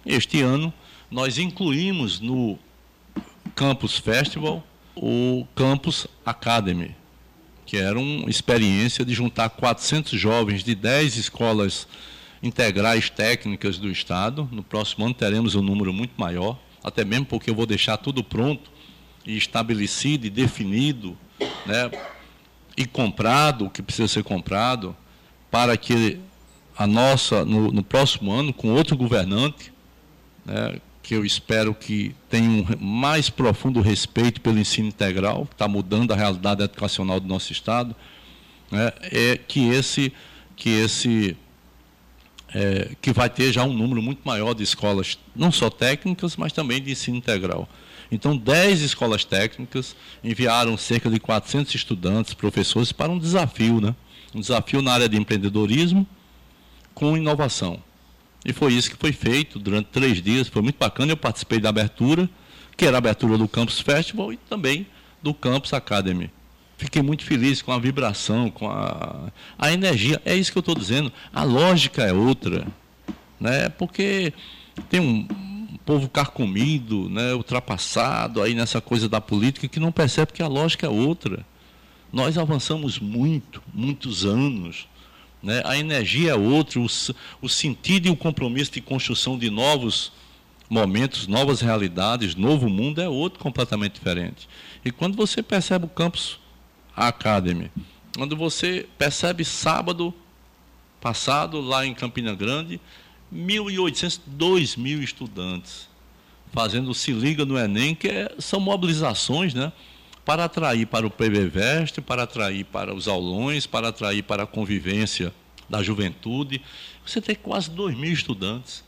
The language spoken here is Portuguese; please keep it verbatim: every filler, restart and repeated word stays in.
Este ano, nós incluímos no Campus Festival o Campus Academy, que era uma experiência de juntar quatrocentos jovens de dez escolas integrais técnicas do Estado. No próximo ano teremos um número muito maior, até mesmo porque eu vou deixar tudo pronto e estabelecido e definido, né, e comprado o que precisa ser comprado, para que a nossa, no, no próximo ano, com outro governante, né, que eu espero que tenha um mais profundo respeito pelo ensino integral, que está mudando a realidade educacional do nosso Estado, né, é que esse, que esse é, que vai ter já um número muito maior de escolas, não só técnicas, mas também de ensino integral. Então, dez escolas técnicas enviaram cerca de quatrocentos estudantes, professores, para um desafio, né? Um desafio na área de empreendedorismo com inovação. E foi isso que foi feito durante três dias, foi muito bacana. Eu participei da abertura, que era a abertura do Campus Festival e também do Campus Academy. Fiquei muito feliz com a vibração, com a, a energia. É isso que eu estou dizendo, a lógica é outra, né? Porque tem um povo carcomido, né, ultrapassado aí nessa coisa da política, que não percebe que a lógica é outra. Nós avançamos muito, muitos anos, né, a energia é outra, o, o sentido e o compromisso de construção de novos momentos, novas realidades, novo mundo é outro completamente diferente. E quando você percebe o Campus Academy, quando você percebe sábado passado, lá em Campina Grande, mil e oitocentos, dois mil estudantes fazendo Se Liga no Enem, que é, são mobilizações, né, para atrair para o P B Veste, para atrair para os aulões, para atrair para a convivência da juventude. Você tem quase dois mil estudantes.